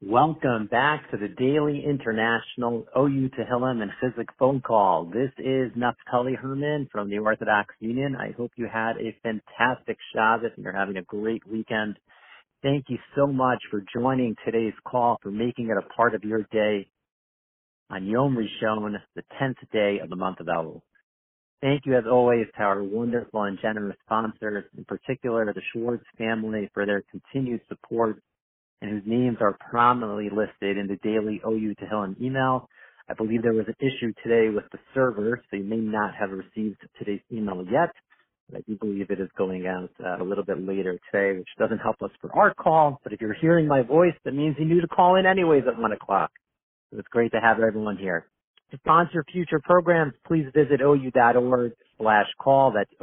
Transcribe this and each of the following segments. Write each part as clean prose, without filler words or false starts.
Welcome back to the Daily International OU Tehillim and Chizuk phone call. This is Naftali Herman from the Orthodox Union. I hope you had a fantastic Shabbos and you're having a great weekend. Thank you so much for joining today's call, for making it a part of your day on Yom Rishon, the 10th day of the month of Elul. Thank you, as always, to our wonderful and generous sponsors, in particular the Schwartz family, for their continued support, and whose names are prominently listed in the daily OU Tehillim email. I believe there was an issue today with the server, so you may not have received today's email yet. But I do believe it is going out a little bit later today, which doesn't help us for our call. But if you're hearing my voice, that means you knew to call in anyways at 1 o'clock. So it's great to have everyone here. To sponsor future programs, please visit ou.org/call. That's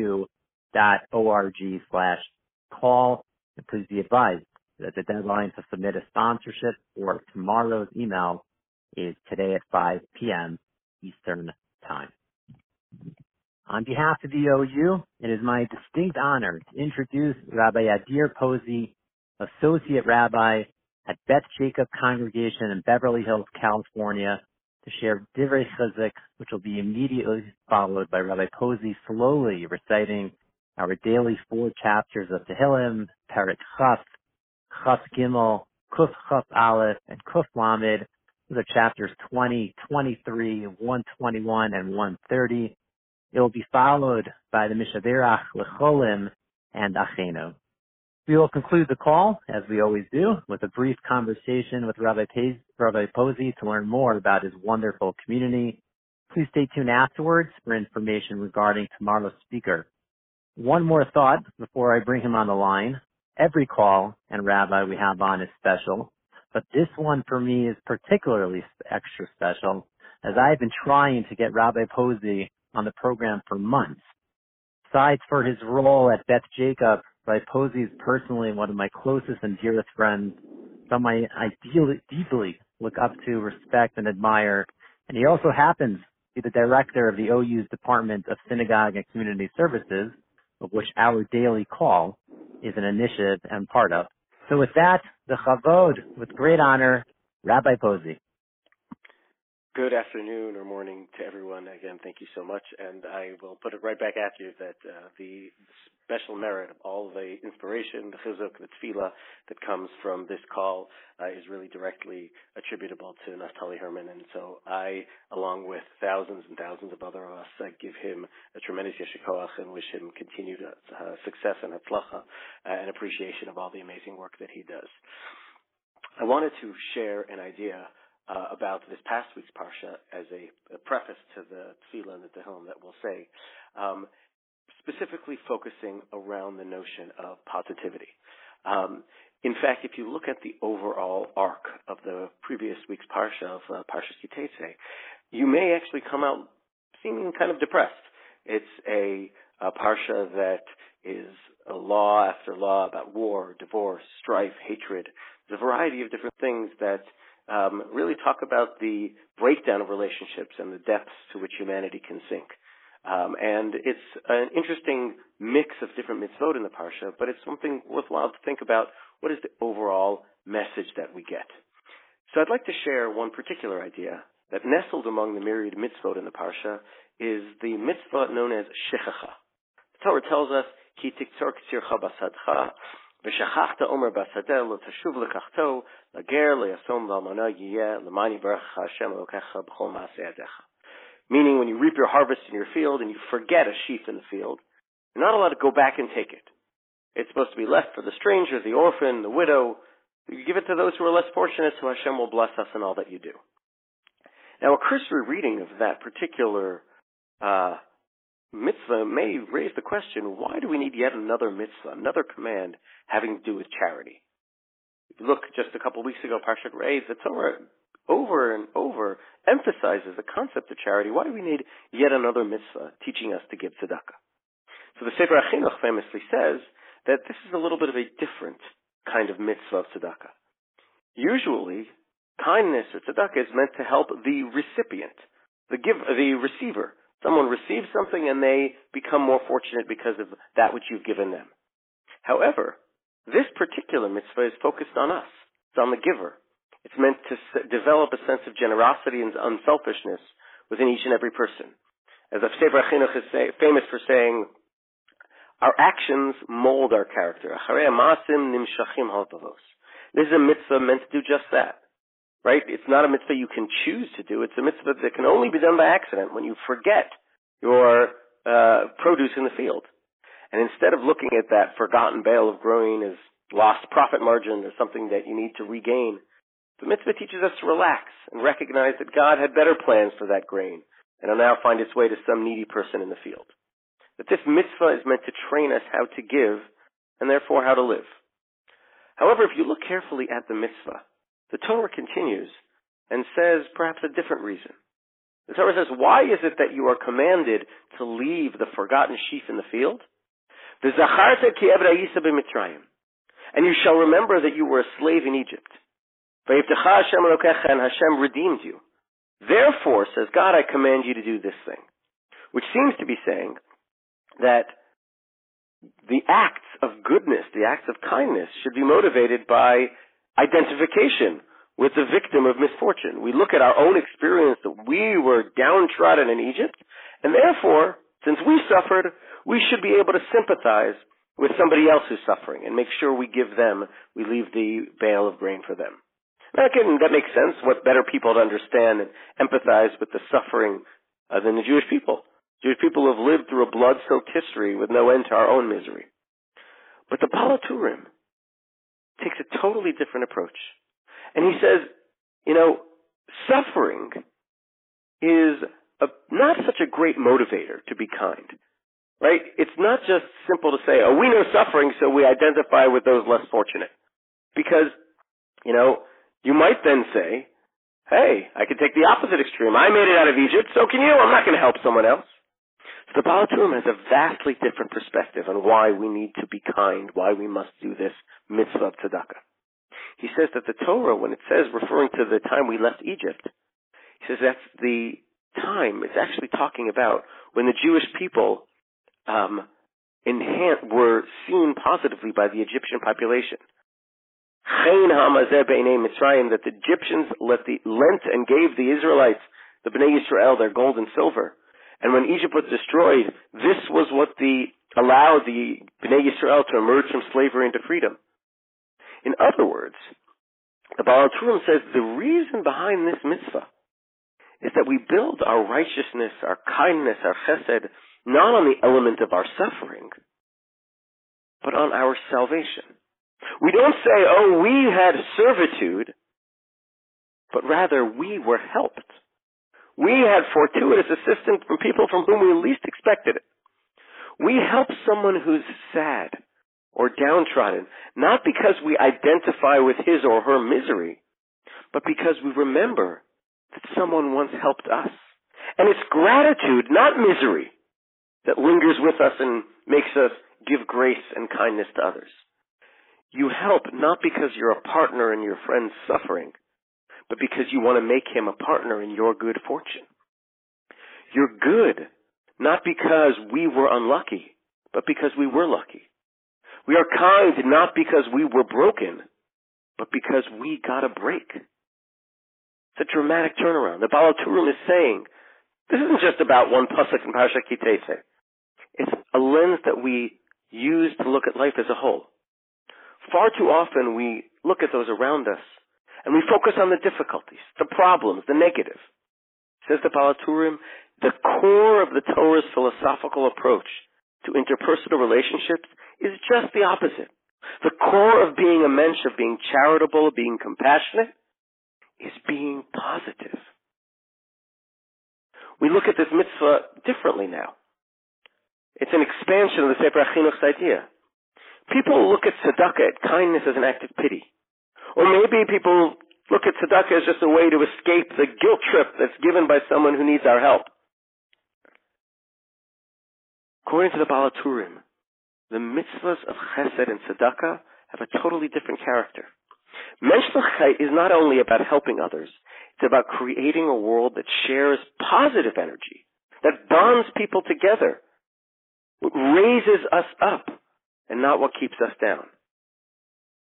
ou.org/call. And please be advised that the deadline to submit a sponsorship for tomorrow's email is today at 5 p.m. Eastern Time. On behalf of the OU, it is my distinct honor to introduce Rabbi Adir Posey, Associate Rabbi at Beth Jacob Congregation in Beverly Hills, California, to share Divrei Chizuk, which will be immediately followed by Rabbi Posey slowly reciting our daily 4 chapters of Tehillim, Perek Chaf, Chaf Gimel, Kuf Chaf Aleph, and Kuf Lamed. Those are chapters 20, 23, 121, and 130. It will be followed by the Mishaberach Lecholim and Achenu. We will conclude the call, as we always do, with a brief conversation with Rabbi Posey to learn more about his wonderful community. Please stay tuned afterwards for information regarding tomorrow's speaker. One more thought before I bring him on the line. Every call and rabbi we have on is special, but this one for me is particularly extra special, as I've been trying to get Rabbi Posey on the program for months. Besides for his role at Beth Jacob, Rabbi Posey is personally one of my closest and dearest friends, someone I deeply look up to, respect, and admire, and he also happens to be the director of the OU's Department of Synagogue and Community Services, of which our daily call is an initiative and part of. So with that, the Chavod, with great honor, Rabbi Posey. Good afternoon or morning to everyone. Again, thank you so much. And I will put it right back at you that the special merit of all the inspiration, the chizuk, the tefillah that comes from this call is really directly attributable to Naftali Herman. And so I, along with thousands and thousands of other of us, give him a tremendous yeshar koach and wish him continued success and hatzlacha and appreciation of all the amazing work that he does. I wanted to share an idea about this past week's parsha as a preface to the tefillah and the tehillim that we'll say, specifically focusing around the notion of positivity. In fact, if you look at the overall arc of the previous week's parsha of Parshas Kitetse, you may actually come out seeming kind of depressed. It's a parsha that is a law after law about war, divorce, strife, hatred. There's a variety of different things that really talk about the breakdown of relationships and the depths to which humanity can sink. And it's an interesting mix of different mitzvot in the parsha, but it's something worthwhile to think about. What is the overall message that we get? So I'd like to share one particular idea that nestled among the myriad mitzvot in the parsha is the mitzvah known as shechacha. The Torah tells us, Ki tiktzor k'tzircha basadcha, v'shachachta omer basadeh lo tashuv lekachto, lager leyasom v'almana yiyeh, l'mani barecha Hashem elokecha b'chol ma'aseh yadecha. Meaning, when you reap your harvest in your field and you forget a sheaf in the field, you're not allowed to go back and take it. It's supposed to be left for the stranger, the orphan, the widow. You give it to those who are less fortunate, so Hashem will bless us in all that you do. Now, a cursory reading of that particular mitzvah may raise the question, why do we need yet another mitzvah, another command having to do with charity? If you look just a couple of weeks ago, Parshat Re'eh, the Torah over and over emphasizes the concept of charity. Why do we need yet another mitzvah teaching us to give tzedakah? So the Sefer HaChinuch famously says that this is a little bit of a different kind of mitzvah of tzedakah. Usually, kindness or tzedakah is meant to help the recipient, the receiver. Someone receives something and they become more fortunate because of that which you've given them. However, this particular mitzvah is focused on us. It's on the giver. It's meant to develop a sense of generosity and unselfishness within each and every person. As the Sefer HaChinuch is famous for saying, our actions mold our character. This is a mitzvah meant to do just that. Right? It's not a mitzvah you can choose to do. It's a mitzvah that can only be done by accident when you forget your produce in the field. And instead of looking at that forgotten bale of grain as lost profit margin or something that you need to regain, the mitzvah teaches us to relax and recognize that God had better plans for that grain and will now find its way to some needy person in the field. That this mitzvah is meant to train us how to give and therefore how to live. However, if you look carefully at the mitzvah, the Torah continues and says perhaps a different reason. The Torah says, why is it that you are commanded to leave the forgotten sheaf in the field? And you shall remember that you were a slave in Egypt. And Hashem redeemed you. Therefore, says God, I command you to do this thing. Which seems to be saying that the acts of goodness, the acts of kindness, should be motivated by identification with the victim of misfortune. We look at our own experience that we were downtrodden in Egypt, and therefore, since we suffered, we should be able to sympathize with somebody else who's suffering and make sure we leave the bale of grain for them. Now, again, that makes sense. What better people to understand and empathize with the suffering than the Jewish people? Jewish people have lived through a blood-soaked history with no end to our own misery. But the Baal HaTurim takes a totally different approach. And he says, suffering is not such a great motivator to be kind, right? It's not just simple to say, we know suffering, so we identify with those less fortunate. Because, you might then say, hey, I could take the opposite extreme. I made it out of Egypt, so can you? I'm not going to help someone else. So the Baal HaTurim has a vastly different perspective on why we need to be kind, why we must do this mitzvah of tzedakah. He says that the Torah, when it says, referring to the time we left Egypt, he says that's the time, it's actually talking about when the Jewish people were seen positively by the Egyptian population. That the Egyptians lent and gave the Israelites, the Bnei Yisrael, their gold and silver. And when Egypt was destroyed, this was what allowed the Bnei Yisrael to emerge from slavery into freedom. In other words, the Baal HaTurim says the reason behind this mitzvah is that we build our righteousness, our kindness, our chesed, not on the element of our suffering, but on our salvation. We don't say, we had servitude, but rather we were helped. We had fortuitous assistance from people from whom we least expected it. We help someone who's sad or downtrodden, not because we identify with his or her misery, but because we remember that someone once helped us. And it's gratitude, not misery, that lingers with us and makes us give grace and kindness to others. You help not because you're a partner in your friend's suffering, but because you want to make him a partner in your good fortune. You're good, not because we were unlucky, but because we were lucky. We are kind not because we were broken, but because we got a break. It's a dramatic turnaround. The Baal HaTurim is saying, this isn't just about one pasuk in Parashat Kitese. It's a lens that we use to look at life as a whole. Far too often we look at those around us and we focus on the difficulties, the problems, the negative. Says the Baal HaTurim, the core of the Torah's philosophical approach to interpersonal relationships is just the opposite. The core of being a mensch, of being charitable, of being compassionate, is being positive. We look at this mitzvah differently now. It's an expansion of the Sefer HaChinuch's idea. People look at tzedakah, at kindness, as an act of pity. Or maybe people look at tzedakah as just a way to escape the guilt trip that's given by someone who needs our help. According to the Baal HaTurim, the mitzvahs of chesed and tzedakah have a totally different character. Menschlichkeit is not only about helping others, it's about creating a world that shares positive energy, that bonds people together, raises us up, and not what keeps us down.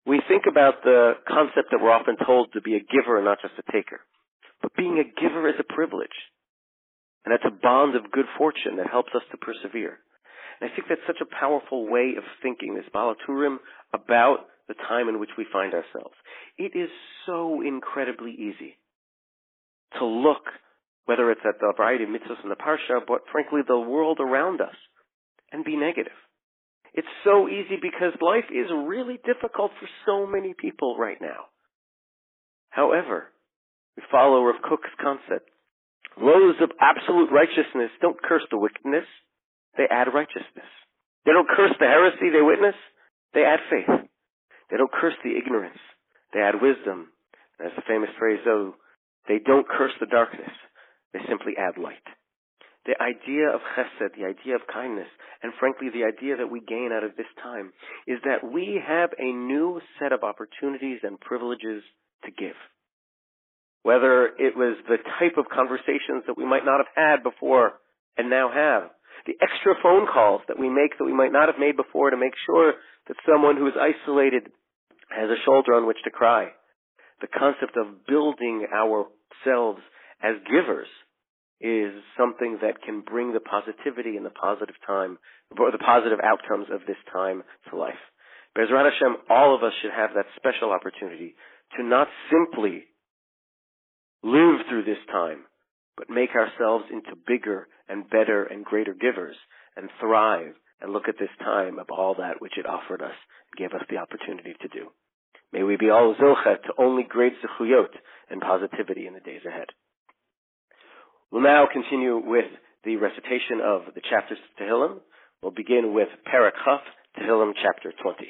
we think about the concept that we're often told to be a giver and not just a taker. But being a giver is a privilege. And that's a bond of good fortune that helps us to persevere. And I think that's such a powerful way of thinking, this Baal HaTurim, about the time in which we find ourselves. It is so incredibly easy to look, whether it's at the variety of mitzvahs in the Parsha, but frankly the world around us, and be negative. It's so easy because life is really difficult for so many people right now. However, we follow Rav Kook's concept. Those of absolute righteousness don't curse the wickedness, they add righteousness. They don't curse the heresy they witness, they add faith. They don't curse the ignorance, they add wisdom. And as the famous phrase, though, they don't curse the darkness, they simply add light. The idea of chesed, the idea of kindness, and frankly the idea that we gain out of this time is that we have a new set of opportunities and privileges to give. Whether it was the type of conversations that we might not have had before and now have, the extra phone calls that we make that we might not have made before to make sure that someone who is isolated has a shoulder on which to cry. The concept of building ourselves as givers is something that can bring the positivity and the positive time, or the positive outcomes of this time to life. Be'ezrat Hashem, all of us should have that special opportunity to not simply live through this time, but make ourselves into bigger and better and greater givers and thrive and look at this time of all that which it offered us and gave us the opportunity to do. May we be all zilchet to only great zechuyot and positivity in the days ahead. We'll now continue with the recitation of the chapters of Tehillim. We'll begin with Perek Chaf, Tehillim chapter 20.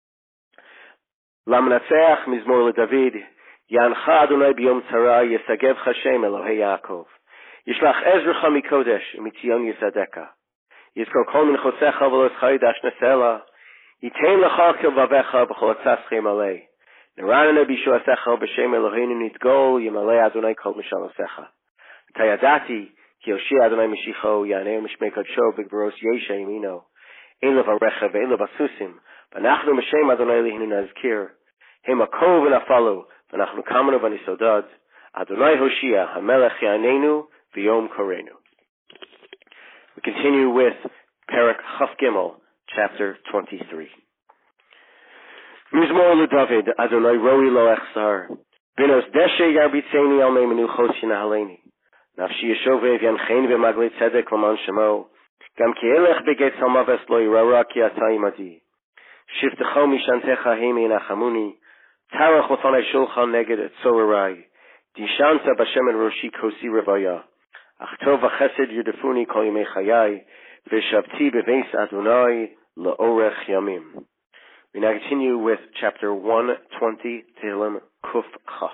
Lamnatzeach Mizmor LeDavid, Yancha Adonai b'yom tzara, Yesagevcha Hashem Elohei Yaakov. Yishlach Ezrecha mikodesh, Mitzion Yisadeka. Yizkor kol minchosecha v'lo tzcharidash nesela. Yitain lecha kilvavecha b'chol atzaschem alei. Neranana b'shuasecha b'shem Eloheinu nitgol, Yimalei Adonai kol mishalosecha. Tayadati, ki Yoshia Adonai Mishicho, Yanei Mishmei Kodsho, B'gbaros Yesha Yimino, Ein Levarecha ve'ein levasusim, V'nachnu M'shem Adonai Lihinu Nazkir, Hem Akov v'nafalu, V'nachnu kamanu v'nisodad, Adonai Hoshia, HaMelech Yaneinu, V'yom Korenu. We continue with Perek Chaf Gimel, chapter 23. Mizmor LeDavid, Adonai Roi Lo Echzar, Binos Deshe Yarbitzeni Al Meimenu Chos Yinahaleni. Nafshi Yeshovev Yanchein v'Maglei Tzedek L'man Shemo, Gam ki elech begetz hamaves lo yirara ki ata imadi. Shiftecho mishantecha heimi nachamuni, Tarach l'fanei shulchan neged et tzorai, Dishanta b'shem en roshi kosi revaya, Ach tov v'chesed yudefuni kol yimei chayai, V'shavti b'veis Adonai la'orech yamim. We now continue with chapter 120, Tehillim Kuf Chaf.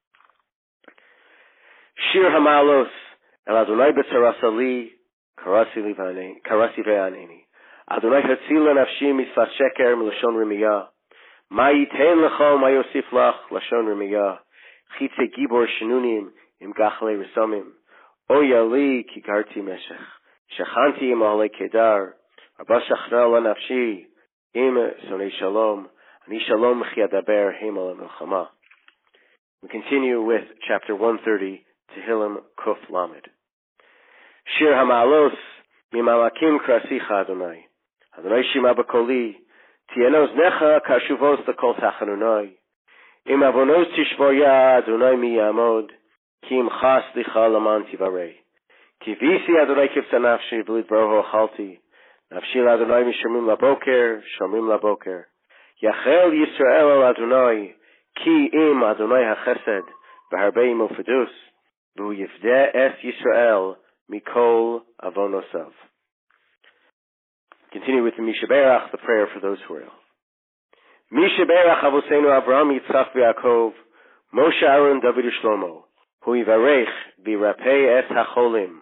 Shir Hamalos El Adonai B'tzarasa Li Karasi Ve'aneni Adonai Hatzila Nafshi Mitzvah Sheker M'lashon Remiyah Ma Yitein Lecho Ma Yosif Lach Lashon Remiyah Chitze Gibor Shenunim Im Gachle Resamim Oya Li Kigarti Meshech Shechanti Im Ahalei Kedar Abba Shachna La Nafshi Im Sonei Shalom Ani Shalom Chiadaber Hemal Milchama. We continue with chapter 130, Tehillim Kuf Lamed. Shir Hamalos Mimalakim Krasicha Adonai. Adonai Shima B'Koli Tienos Necha Kashuvos L'Kol Tachanunai. Im Avonos Tishvoya Adonai Miyamod Kim Chas Licha Laman Tivarei. Tivisi Adonai Kivta Nafshi V'Lid Baruch Halti. Nafshi Adonai Mishamim Laboker Shamim Laboker. Yachel Yisrael Adonai Ki Im Adonai HaChesed V'Harbei Mofedus. V'hu yifdeh es Yisrael mikol avonosav. Continue with the Mishaberach, the prayer for those who are ill. Mishaberach Avoseinu Avraham Yitzchak v'Yaakov, Moshe Aaron David Shlomo, hu yivarech v'yirapeh es hacholim.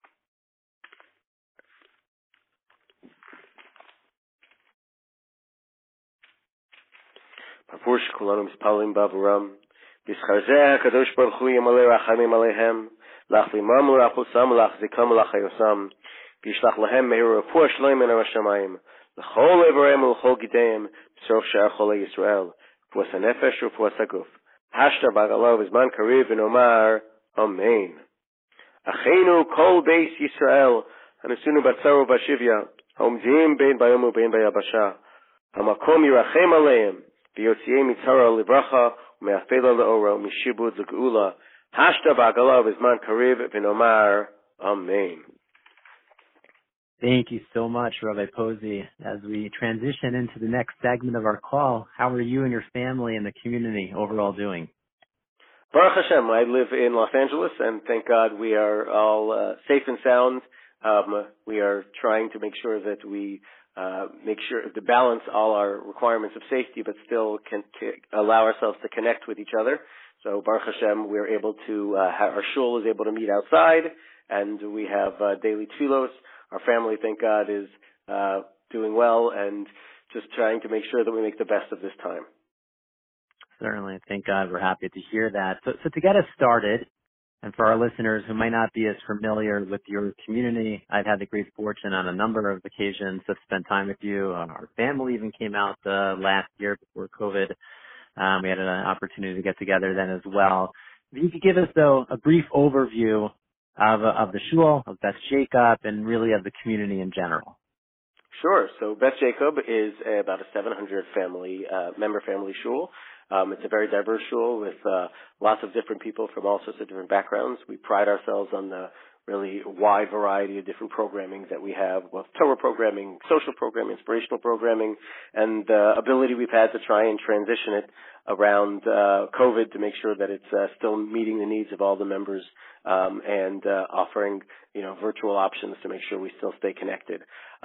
B'fur shekulanu mispalim b'Avraham, B'scharzeh HaKadosh Baruch Hu Yamalei Rachamim Aleihem, Lach Limam L'Rachosam Lach Zikam L'Chayosam, B'yishlach Lahem Meir Refuah Shleim Min HaShamayim, L'chol Evareim L'chol Gideim, B'sorof She'ar Cholei Yisrael, Fuas HaNefesh u'Fuas HaGuf. Hashta b'Agala v'zman kariv v'nomar Amen. Achenu kol beis Yisrael hanesunu batzaro v'shivya haomdim bein bayom u'bein bayabasha hamakom yirachem aleim v'yotziei mitzara livracha u'me'afela le'ora u'mishibud l'geula hashta b'Agala v'zman kariv v'nomar Amen. Thank you so much, Rabbi Posey. As we transition into the next segment of our call, how are you and your family and the community overall doing? Baruch Hashem, I live in Los Angeles, and thank God we are all safe and sound. We are trying to make sure that we make sure to balance all our requirements of safety, but still can allow ourselves to connect with each other. So Baruch Hashem, we're able to, our shul is able to meet outside, and we have daily tefillos. Our family, thank God, is doing well, and just trying to make sure that we make the best of this time. Certainly. Thank God. We're happy to hear that. So to get us started, and for our listeners who might not be as familiar with your community, I've had the great fortune on a number of occasions to spend time with you. Our family even came out last year before COVID. We had an opportunity to get together then as well. If you could give us, though, a brief overview of the shul, of Beth Jacob, and really of the community in general. Sure. So Beth Jacob is about a 700 member family shul. It's a very diverse shul with lots of different people from all sorts of different backgrounds. We pride ourselves on the really wide variety of different programming that we have, both Torah programming, social programming, inspirational programming, and the ability we've had to try and transition it around COVID to make sure that it's still meeting the needs of all the members and offering, virtual options to make sure we still stay connected.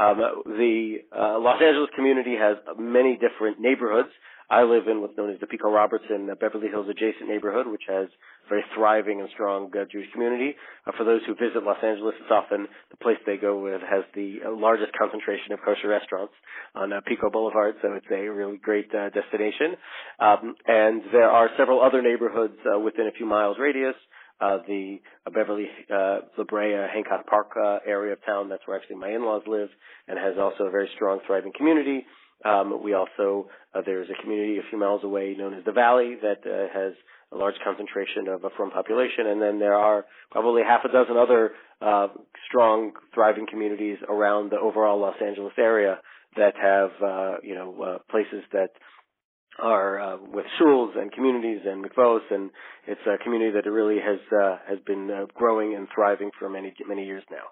The Los Angeles community has many different neighborhoods. I live in what's known as the Pico Robertson Beverly Hills adjacent neighborhood, which has a very thriving and strong Jewish community. For those who visit Los Angeles, it's often the place they go with has the largest concentration of kosher restaurants on Pico Boulevard, so it's a really great destination. And there are several other neighborhoods within a few miles radius. The Beverly, La Brea, Hancock Park area of town, that's where actually my in-laws live, and has also a very strong, thriving community. We also, there's a community a few miles away known as the Valley that has a large concentration of a Frum population, and then there are probably half a dozen other strong, thriving communities around the overall Los Angeles area that have, places that are with shuls and communities and mikvos, and it's a community that really has been growing and thriving for many years now.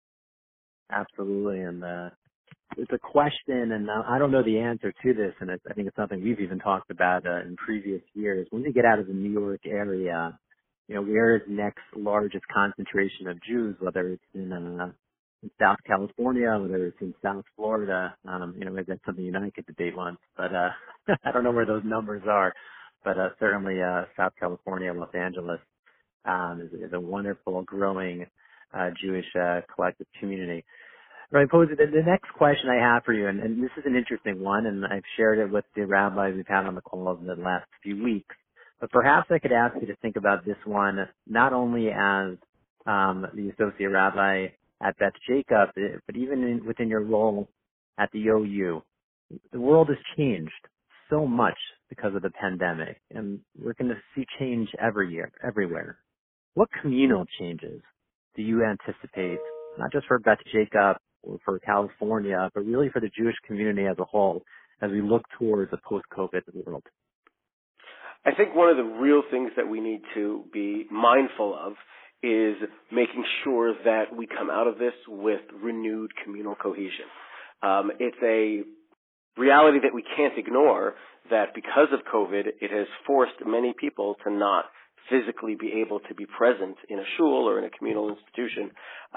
Absolutely, and it's a question, and I don't know the answer to this, and I think it's something we've even talked about in previous years. When we get out of the New York area, where is next largest concentration of Jews, whether it's in South California, whether it's in South Florida, maybe that's something you and I could debate once, but I don't know where those numbers are, but certainly South California, Los Angeles is a wonderful, growing Jewish collective community. Right, Posey, the next question I have for you, and this is an interesting one, and I've shared it with the rabbis we've had on the call over the last few weeks, but perhaps I could ask you to think about this one not only as the associate rabbi at Beth Jacob, but even within your role at the OU. The world has changed so much because of the pandemic, and we're going to see change everywhere. What communal changes do you anticipate, not just for Beth Jacob or for California, but really for the Jewish community as a whole, as we look towards a post-COVID world? I think one of the real things that we need to be mindful of is making sure that we come out of this with renewed communal cohesion. It's a reality that we can't ignore, that because of COVID, it has forced many people to not physically be able to be present in a shul or in a communal institution.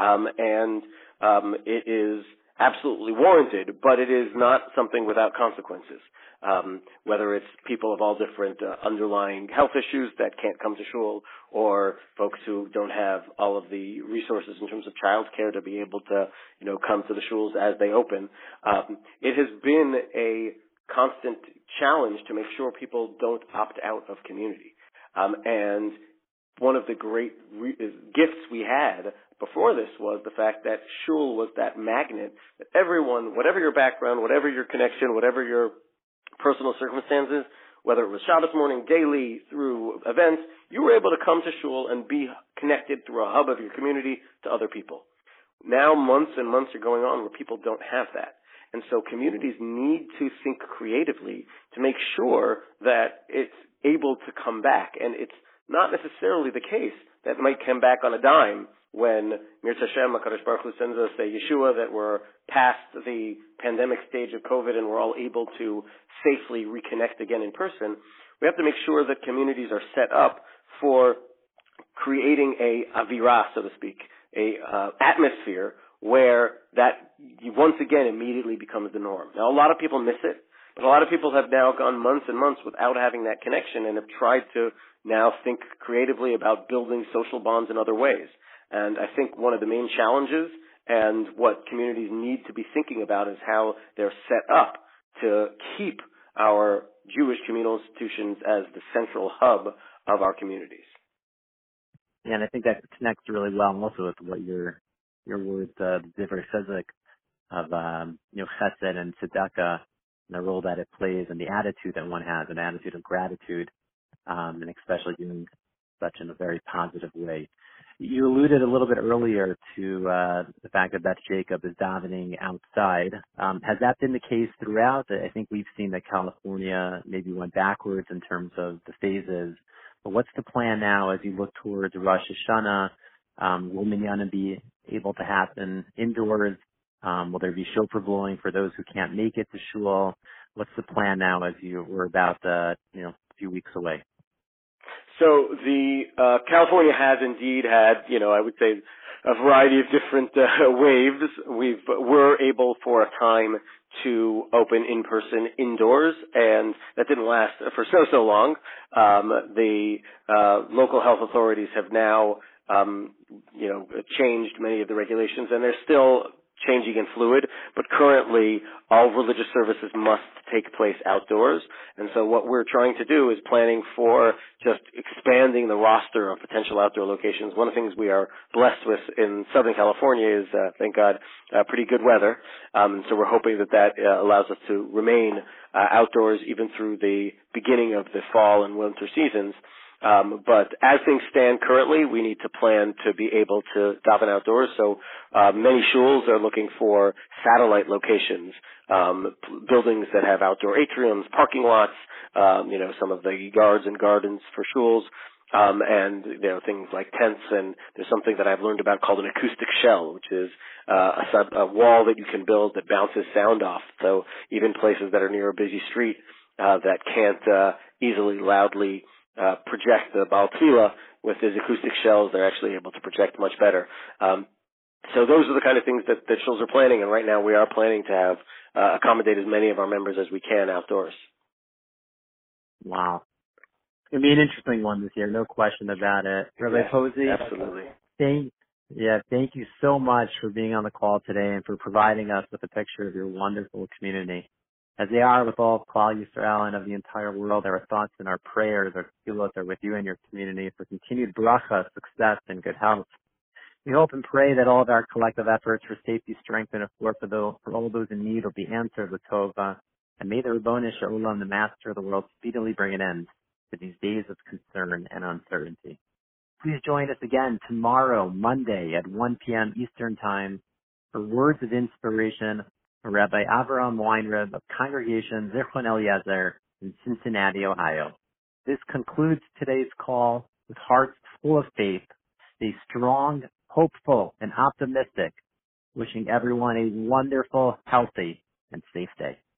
It is absolutely warranted, but it is not something without consequences. Whether it's people of all different underlying health issues that can't come to shul, or folks who don't have all of the resources in terms of childcare to be able to, come to the shuls as they open. It has been a constant challenge to make sure people don't opt out of community. And one of the great gifts we had before this was the fact that shul was that magnet that everyone, whatever your background, whatever your connection, whatever your personal circumstances, whether it was Shabbos morning, daily, through events, you were able to come to shul and be connected through a hub of your community to other people. Now months and months are going on where people don't have that. And so communities need to think creatively to make sure that it's able to come back. And it's not necessarily the case that it might come back on a dime when Mirza Hashem, HaKadosh Baruch Hu sends us a Yeshua that we're past the pandemic stage of COVID and we're all able to safely reconnect again in person. We have to make sure that communities are set up for creating a avirah, so to speak, a atmosphere where that once again immediately becomes the norm. Now, a lot of people miss it, but a lot of people have now gone months and months without having that connection and have tried to now think creatively about building social bonds in other ways. And I think one of the main challenges and what communities need to be thinking about is how they're set up to keep our Jewish communal institutions as the central hub of our communities. Yeah, and I think that connects really well also with what your words, the Divrei Chizuk of Chesed and Tzedakah, and the role that it plays, and the attitude that one has, an attitude of gratitude, and especially doing such in a very positive way. You alluded a little bit earlier to the fact that Beth Jacob is davening outside. Has that been the case throughout? I think we've seen that California maybe went backwards in terms of the phases. But what's the plan now as you look towards Rosh Hashanah? Will Minyanim be able to happen indoors? Will there be shofar blowing for those who can't make it to shul? What's the plan now as we're about a few weeks away? So the California has indeed had, I would say, a variety of different waves. We're able for a time to open in person indoors, and that didn't last for so long. The local health authorities have now changed many of the regulations, and they're still changing and fluid, but currently all religious services must take place outdoors. And so what we're trying to do is planning for just expanding the roster of potential outdoor locations. One of the things we are blessed with in Southern California is, thank God, pretty good weather. And so we're hoping that allows us to remain outdoors even through the beginning of the fall and winter seasons. But as things stand currently, we need to plan to be able to daven outdoors. So many shuls are looking for satellite locations, buildings that have outdoor atriums, parking lots, some of the yards and gardens for shuls, and things like tents. And there's something that I've learned about called an acoustic shell, which is a wall that you can build that bounces sound off. So even places that are near a busy street that can't easily loudly project the Baal Tefillah with these acoustic shells, they're actually able to project much better. So those are the kind of things that shuls are planning, and right now we are planning to have accommodate as many of our members as we can outdoors. Wow. It's going to be an interesting one this year, no question about it. Rabbi Posey, absolutely. Thank you so much for being on the call today and for providing us with a picture of your wonderful community. As they are with all of Klal Yisrael and of the entire world, our thoughts and our prayers, our tefillot are with you and your community for continued bracha, success, and good health. We hope and pray that all of our collective efforts for safety, strength, and support for all those in need will be answered with tova. And may the Ribono Shel Olam, the Master of the world, speedily bring an end to these days of concern and uncertainty. Please join us again tomorrow, Monday at 1 p.m. Eastern Time for Words of Inspiration from Rabbi Avraham Weinreb of Congregation Zichron Eliezer in Cincinnati, Ohio. This concludes today's call with hearts full of faith. Stay strong, hopeful, and optimistic. Wishing everyone a wonderful, healthy, and safe day.